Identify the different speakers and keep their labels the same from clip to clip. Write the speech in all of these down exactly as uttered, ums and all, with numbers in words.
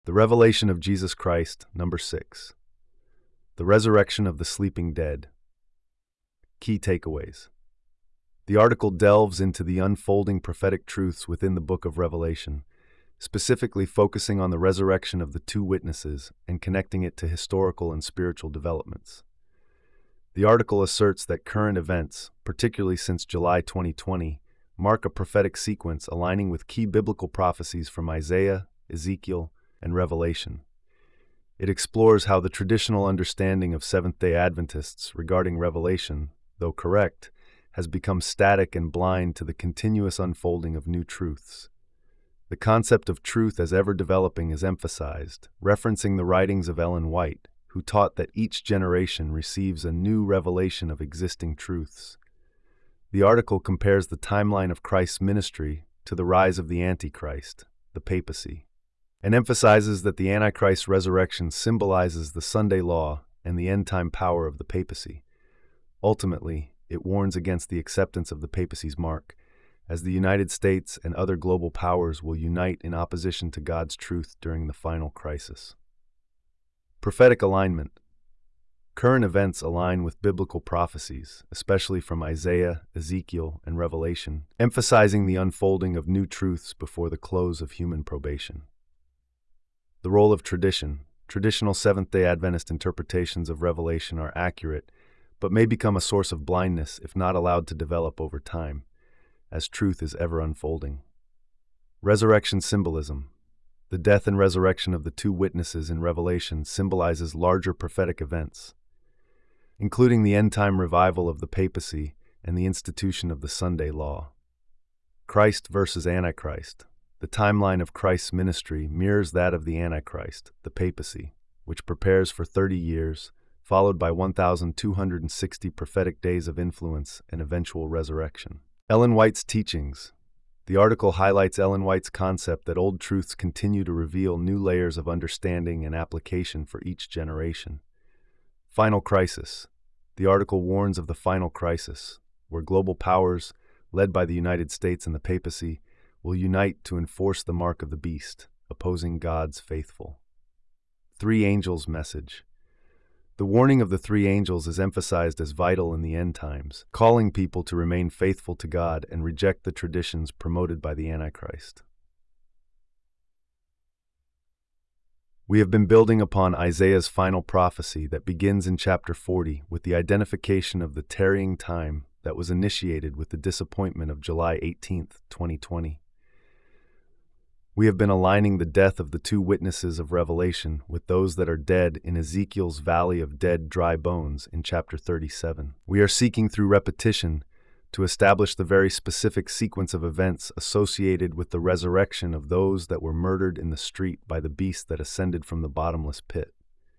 Speaker 1: The Revelation of Jesus Christ, number six. The Resurrection of the Sleeping Dead. Key takeaways. The article delves into the unfolding prophetic truths within the book of Revelation, specifically focusing on the resurrection of the two witnesses and connecting it to historical and spiritual developments. The article asserts that current events, particularly since July twenty twenty, mark a prophetic sequence aligning with key biblical prophecies from Isaiah, Ezekiel, and Revelation. It explores how the traditional understanding of Seventh-day Adventists regarding Revelation, though correct, has become static and blind to the continuous unfolding of new truths. The concept of truth as ever-developing is emphasized, referencing the writings of Ellen White, who taught that each generation receives a new revelation of existing truths. The article compares the timeline of Christ's ministry to the rise of the Antichrist, the papacy, and emphasizes that the Antichrist's resurrection symbolizes the Sunday law and the end-time power of the papacy. Ultimately, it warns against the acceptance of the papacy's mark, as the United States and other global powers will unite in opposition to God's truth during the final crisis. Prophetic alignment. Current events align with biblical prophecies, especially from Isaiah, Ezekiel, and Revelation, emphasizing the unfolding of new truths before the close of human probation. The role of tradition. Traditional Seventh-day Adventist interpretations of Revelation are accurate, but may become a source of blindness if not allowed to develop over time, as truth is ever unfolding. Resurrection symbolism. The death and resurrection of the two witnesses in Revelation symbolizes larger prophetic events, including the end-time revival of the papacy and the institution of the Sunday law. Christ versus Antichrist. The timeline of Christ's ministry mirrors that of the Antichrist, the papacy, which prepares for thirty years, followed by one thousand two hundred sixty prophetic days of influence and eventual resurrection. Ellen White's teachings. The article highlights Ellen White's concept that old truths continue to reveal new layers of understanding and application for each generation. Final crisis. The article warns of the final crisis, where global powers, led by the United States and the papacy, will unite to enforce the mark of the beast, opposing God's faithful. Three Angels message. The warning of the three angels is emphasized as vital in the end times, calling people to remain faithful to God and reject the traditions promoted by the Antichrist. We have been building upon Isaiah's final prophecy that begins in chapter forty with the identification of the tarrying time that was initiated with the disappointment of July eighteenth, twenty twenty. We have been aligning the death of the two witnesses of Revelation with those that are dead in Ezekiel's Valley of Dead Dry Bones in chapter thirty-seven. We are seeking through repetition to establish the very specific sequence of events associated with the resurrection of those that were murdered in the street by the beast that ascended from the bottomless pit.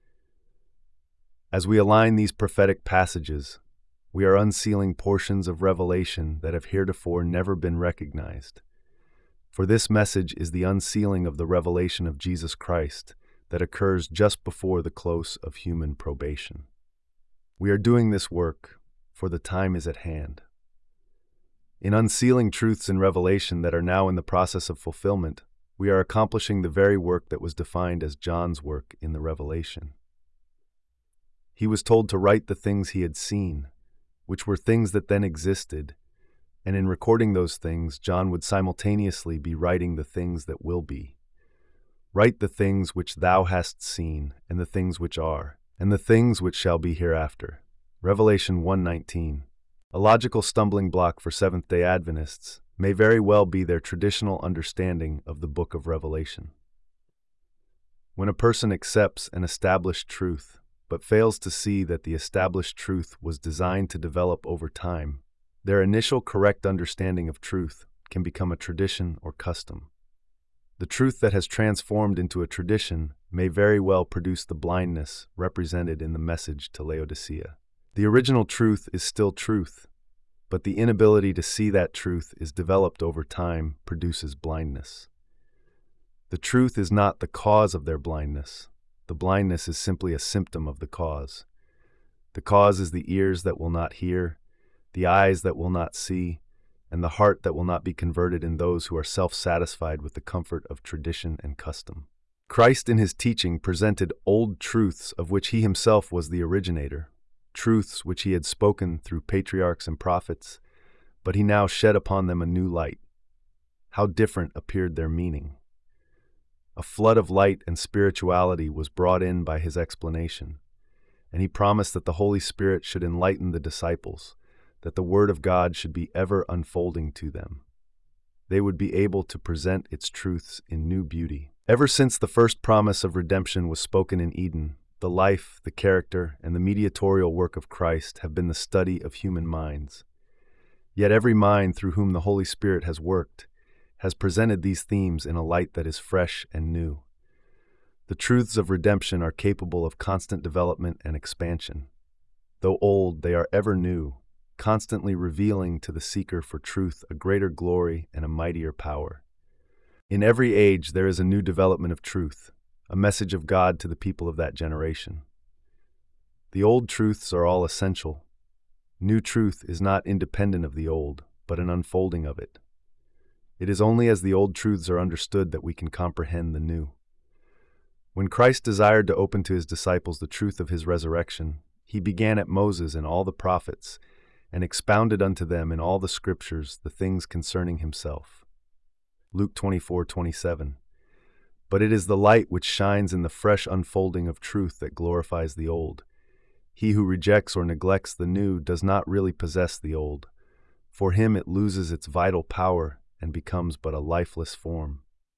Speaker 1: As we align these prophetic passages, we are unsealing portions of Revelation that have heretofore never been recognized. For this message is the unsealing of the revelation of Jesus Christ that occurs just before the close of human probation. We are doing this work, for the time is at hand. In unsealing truths in Revelation that are now in the process of fulfillment, we are accomplishing the very work that was defined as John's work in the Revelation. He was told to write the things he had seen, which were things that then existed, and in recording those things, John would simultaneously be writing the things that will be. Write the things which thou hast seen, and the things which are, and the things which shall be hereafter. Revelation one nineteen. A logical stumbling block for Seventh-day Adventists may very well be their traditional understanding of the book of Revelation. When a person accepts an established truth, but fails to see that the established truth was designed to develop over time, their initial correct understanding of truth can become a tradition or custom. The truth that has transformed into a tradition may very well produce the blindness represented in the message to Laodicea. The original truth is still truth, but the inability to see that truth is developed over time produces blindness. The truth is not the cause of their blindness. The blindness is simply a symptom of the cause. The cause is the ears that will not hear, the eyes that will not see, and the heart that will not be converted in those who are self-satisfied with the comfort of tradition and custom. Christ in his teaching presented old truths of which he himself was the originator, truths which he had spoken through patriarchs and prophets, but he now shed upon them a new light. How different appeared their meaning. A flood of light and spirituality was brought in by his explanation, and he promised that the Holy Spirit should enlighten the disciples, that the Word of God should be ever unfolding to them. They would be able to present its truths in new beauty. Ever since the first promise of redemption was spoken in Eden, the life, the character, and the mediatorial work of Christ have been the study of human minds. Yet every mind through whom the Holy Spirit has worked has presented these themes in a light that is fresh and new. The truths of redemption are capable of constant development and expansion. Though old, they are ever new, constantly revealing to the seeker for truth a greater glory and a mightier power. In every age there is a new development of truth, a message of God to the people of that generation. The old truths are all essential. New truth is not independent of the old, but an unfolding of it. It is only as the old truths are understood that we can comprehend the new. When Christ desired to open to his disciples the truth of his resurrection, he began at Moses and all the prophets, and expounded unto them in all the scriptures the things concerning himself. Luke twenty-four twenty-seven. But it is the light which shines in the fresh unfolding of truth that glorifies the old. He who rejects or neglects the new does not really possess the old. For him it loses its vital power and becomes but a lifeless form.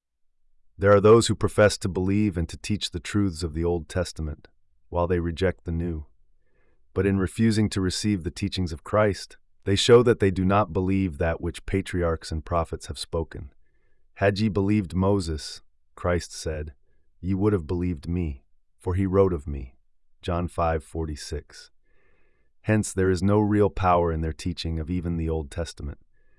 Speaker 1: There are those who profess to believe and to teach the truths of the Old Testament, while they reject the new. But in refusing to receive the teachings of Christ, they show that they do not believe that which patriarchs and prophets have spoken. Had ye believed Moses, Christ said, ye would have believed me, for he wrote of me. John five forty-six. Hence there is no real power in their teaching of even the Old Testament.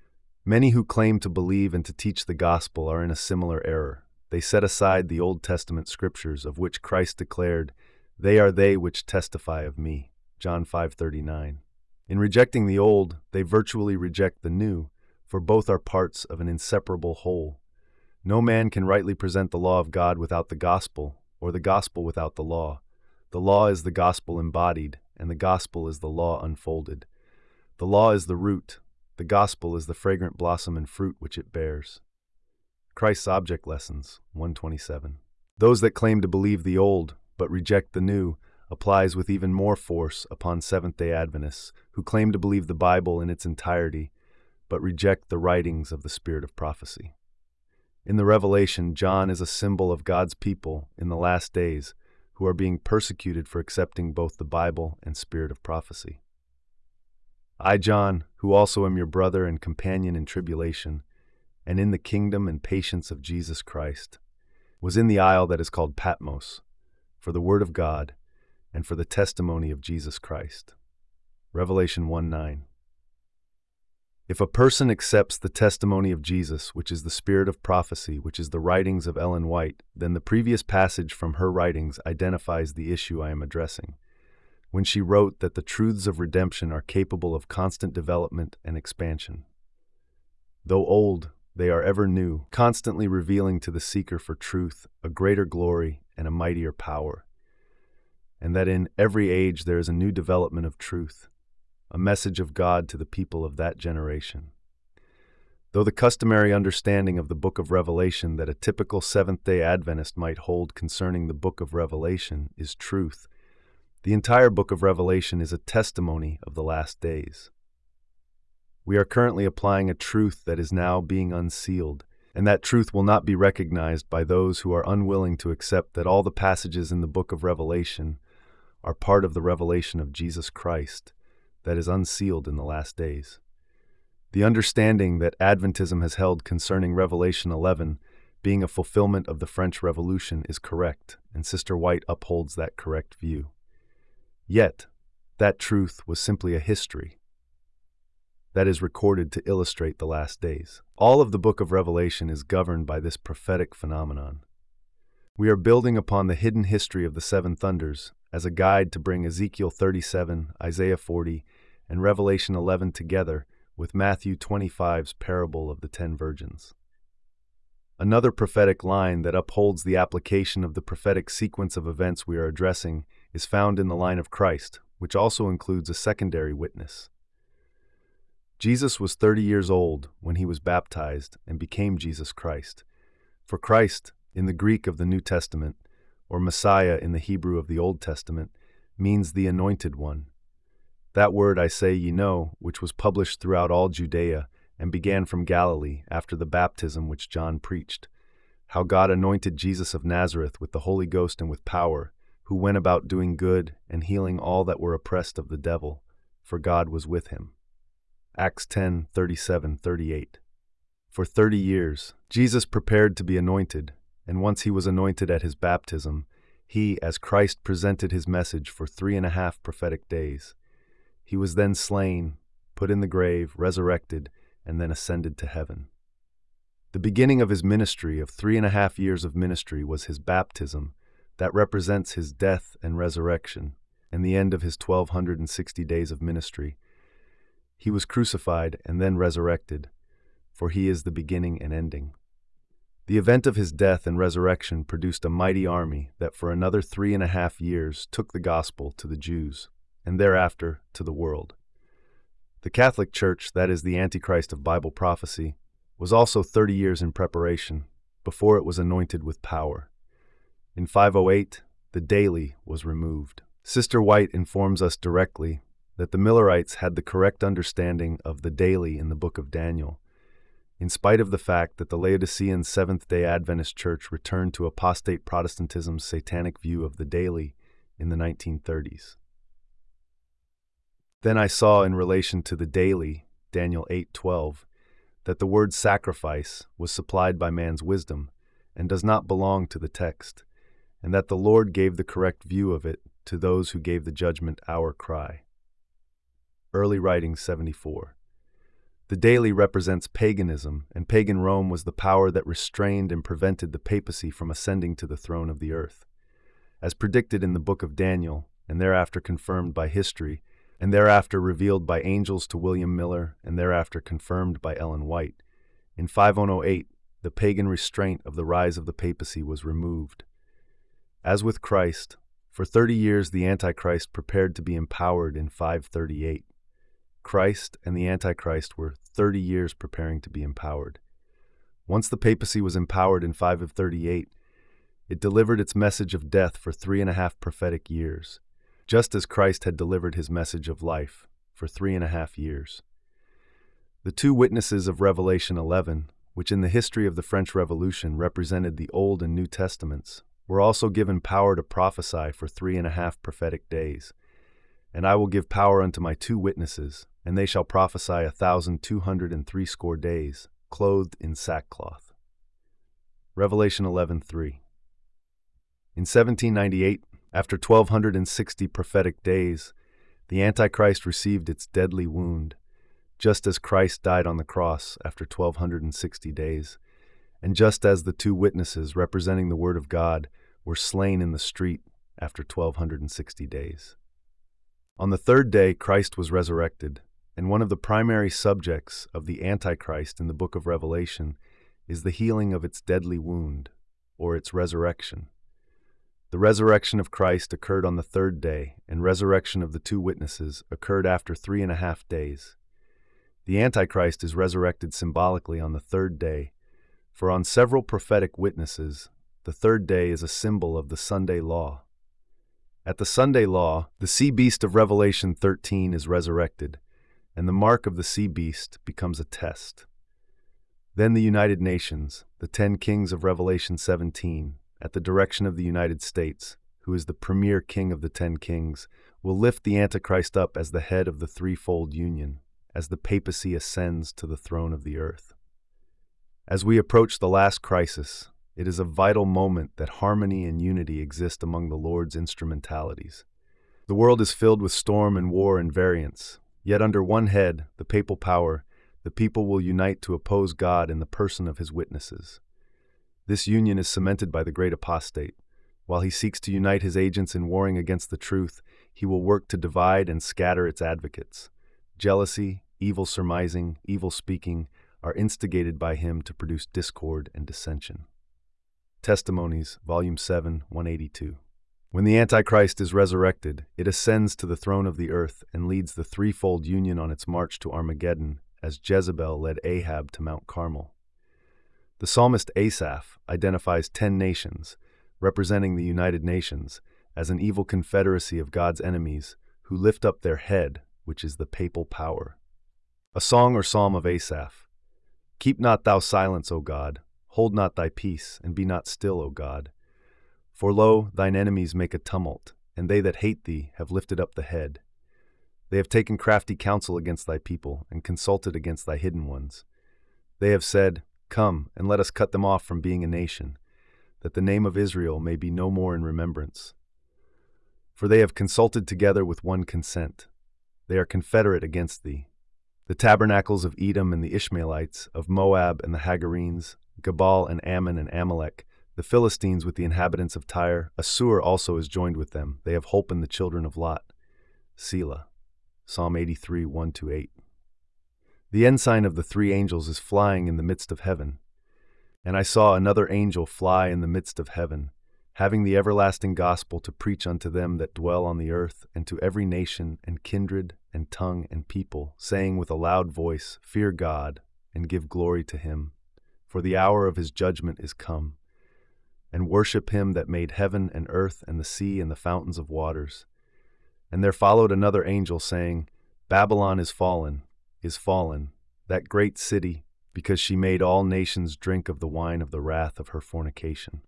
Speaker 1: Many who claim to believe and to teach the gospel are in a similar error. They set aside the Old Testament scriptures of which Christ declared, "They are they which testify of me." John five thirty-nine. In rejecting the old, they virtually reject the new, for both are parts of an inseparable whole. No man can rightly present the law of God without the gospel, or the gospel without the law. The law is the gospel embodied, and the gospel is the law unfolded. The law is the root, the gospel is the fragrant blossom and fruit which it bears. Christ's Object Lessons, one twenty-seven. Those that claim to believe the old, but reject the new, applies with even more force upon Seventh-day Adventists who claim to believe the Bible in its entirety, but reject the writings of the Spirit of prophecy. In the Revelation, John is a symbol of God's people in the last days who are being persecuted for accepting both the Bible and Spirit of prophecy. I, John, who also am your brother and companion in tribulation, and in the kingdom and patience of Jesus Christ, was in the isle that is called Patmos, for the word of God, and for the testimony of Jesus Christ. Revelation one nine. If a person accepts the testimony of Jesus, which is the spirit of prophecy, which is the writings of Ellen White, then the previous passage from her writings identifies the issue I am addressing, when she wrote that the truths of redemption are capable of constant development and expansion. Though old, they are ever new, constantly revealing to the seeker for truth a greater glory and a mightier power, and that in every age there is a new development of truth, a message of God to the people of that generation. Though the customary understanding of the Book of Revelation that a typical Seventh-day Adventist might hold concerning the Book of Revelation is truth, the entire Book of Revelation is a testimony of the last days. We are currently applying a truth that is now being unsealed, and that truth will not be recognized by those who are unwilling to accept that all the passages in the Book of Revelation are part of the revelation of Jesus Christ that is unsealed in the last days. The understanding that Adventism has held concerning Revelation eleven being a fulfillment of the French Revolution is correct, and Sister White upholds that correct view. Yet, that truth was simply a history that is recorded to illustrate the last days. All of the Book of Revelation is governed by this prophetic phenomenon. We are building upon the hidden history of the seven thunders as a guide to bring Ezekiel thirty-seven, Isaiah forty, and Revelation eleven together with Matthew twenty-five's parable of the ten virgins. Another prophetic line that upholds the application of the prophetic sequence of events we are addressing is found in the line of Christ, which also includes a secondary witness. Jesus was thirty years old when he was baptized and became Jesus Christ. For Christ, in the Greek of the New Testament, or Messiah in the Hebrew of the Old Testament, means the Anointed One. That word I say ye know, which was published throughout all Judea, and began from Galilee after the baptism which John preached, how God anointed Jesus of Nazareth with the Holy Ghost and with power, who went about doing good and healing all that were oppressed of the devil, for God was with him. Acts ten, thirty-seven, thirty-eight. For thirty years, Jesus prepared to be anointed, and once he was anointed at his baptism, he, as Christ, presented his message for three and a half prophetic days. He was then slain, put in the grave, resurrected, and then ascended to heaven. The beginning of his ministry of three and a half years of ministry was his baptism, that represents his death and resurrection, and the end of his twelve sixty days of ministry. He was crucified and then resurrected, for he is the beginning and ending. The event of his death and resurrection produced a mighty army that for another three and a half years took the gospel to the Jews, and thereafter to the world. The Catholic Church, that is the Antichrist of Bible prophecy, was also thirty years in preparation, before it was anointed with power. In five oh eight, the daily was removed. Sister White informs us directly that the Millerites had the correct understanding of the daily in the book of Daniel, in spite of the fact that the Laodicean Seventh-day Adventist Church returned to apostate Protestantism's satanic view of the daily in the nineteen thirties. Then I saw in relation to the daily, Daniel eight twelve, that the word sacrifice was supplied by man's wisdom and does not belong to the text, and that the Lord gave the correct view of it to those who gave the judgment our cry. Early Writings seventy-four. The daily represents paganism, and pagan Rome was the power that restrained and prevented the papacy from ascending to the throne of the earth. As predicted in the book of Daniel, and thereafter confirmed by history, and thereafter revealed by angels to William Miller, and thereafter confirmed by Ellen White, in five oh eight, the pagan restraint of the rise of the papacy was removed. As with Christ, for thirty years the Antichrist prepared to be empowered in five thirty-eight. Christ and the Antichrist were thirty years preparing to be empowered. Once the papacy was empowered in five thirty-eight, it delivered its message of death for three and a half prophetic years, just as Christ had delivered his message of life for three and a half years. The two witnesses of Revelation eleven, which in the history of the French Revolution represented the Old and New Testaments, were also given power to prophesy for three and a half prophetic days. And I will give power unto my two witnesses, and they shall prophesy a thousand two hundred and threescore days, clothed in sackcloth. Revelation eleven three. In seventeen ninety-eight, after twelve sixty prophetic days, the Antichrist received its deadly wound, just as Christ died on the cross after twelve sixty days, and just as the two witnesses representing the Word of God were slain in the street after twelve sixty days. On the third day, Christ was resurrected, and one of the primary subjects of the Antichrist in the book of Revelation is the healing of its deadly wound, or its resurrection. The resurrection of Christ occurred on the third day, and resurrection of the two witnesses occurred after three and a half days. The Antichrist is resurrected symbolically on the third day, for on several prophetic witnesses, the third day is a symbol of the Sunday law. At the Sunday law, the sea beast of Revelation thirteen is resurrected, and the mark of the sea beast becomes a test. Then the United Nations, the ten kings of Revelation seventeen, at the direction of the United States, who is the premier king of the ten kings, will lift the Antichrist up as the head of the threefold union, as the papacy ascends to the throne of the earth. As we approach the last crisis, it is a vital moment that harmony and unity exist among the Lord's instrumentalities. The world is filled with storm and war and variance, yet under one head, the papal power, the people will unite to oppose God in the person of his witnesses. This union is cemented by the great apostate. While he seeks to unite his agents in warring against the truth, he will work to divide and scatter its advocates. Jealousy, evil surmising, evil speaking, are instigated by him to produce discord and dissension. Testimonies, Volume seven, one eighty-two. When the Antichrist is resurrected, it ascends to the throne of the earth and leads the threefold union on its march to Armageddon, as Jezebel led Ahab to Mount Carmel. The psalmist Asaph identifies ten nations, representing the United Nations, as an evil confederacy of God's enemies who lift up their head, which is the papal power. A song or psalm of Asaph. Keep not thou silence, O God, hold not thy peace, and be not still, O God. For lo, thine enemies make a tumult, and they that hate thee have lifted up the head. They have taken crafty counsel against thy people, and consulted against thy hidden ones. They have said, Come, and let us cut them off from being a nation, that the name of Israel may be no more in remembrance. For they have consulted together with one consent. They are confederate against thee. The tabernacles of Edom and the Ishmaelites, of Moab and the Hagarenes, Gebal and Ammon and Amalek, the Philistines with the inhabitants of Tyre, Assur also is joined with them. They have holpen the children of Lot. Selah. Psalm eighty-three, one to eight. The ensign of the three angels is flying in the midst of heaven. And I saw another angel fly in the midst of heaven, having the everlasting gospel to preach unto them that dwell on the earth, and to every nation, and kindred, and tongue, and people, saying with a loud voice, Fear God, and give glory to him, for the hour of his judgment is come. And worship him that made heaven and earth and the sea and the fountains of waters. And there followed another angel, saying, Babylon is fallen, is fallen, that great city, because she made all nations drink of the wine of the wrath of her fornication.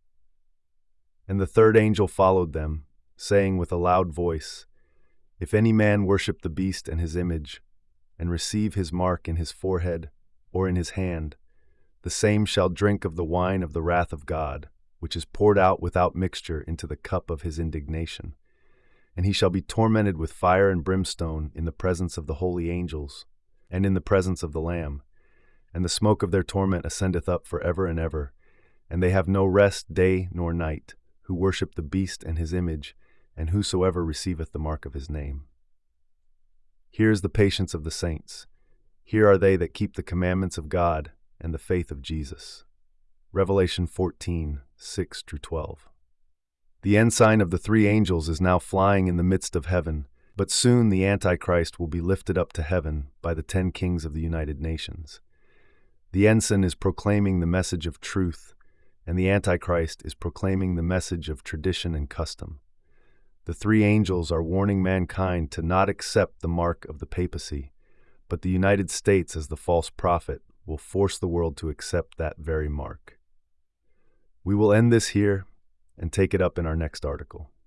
Speaker 1: And the third angel followed them, saying with a loud voice, If any man worship the beast and his image, and receive his mark in his forehead or in his hand, the same shall drink of the wine of the wrath of God, which is poured out without mixture into the cup of his indignation. And he shall be tormented with fire and brimstone in the presence of the holy angels, and in the presence of the Lamb. And the smoke of their torment ascendeth up for ever and ever, and they have no rest day nor night, who worship the beast and his image, and whosoever receiveth the mark of his name. Here is the patience of the saints. Here are they that keep the commandments of God and the faith of Jesus. Revelation fourteen, six through twelve. The ensign of the three angels is now flying in the midst of heaven, but soon the Antichrist will be lifted up to heaven by the ten kings of the United Nations. The ensign is proclaiming the message of truth, and the Antichrist is proclaiming the message of tradition and custom. The three angels are warning mankind to not accept the mark of the papacy, but the United States as the false prophet will force the world to accept that very mark. We will end this here and take it up in our next article.